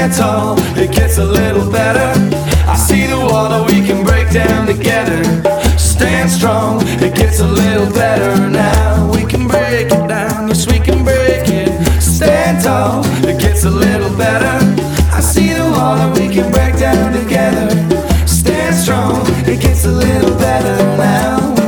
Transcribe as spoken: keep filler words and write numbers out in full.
stand tall, it gets a little better. I see the wall that we can break down together. Stand strong, it gets a little better now. We can break it down, yes we can break it. Stand tall, it gets a little better. I see the wall that we can break down together. Stand strong, it gets a little better now.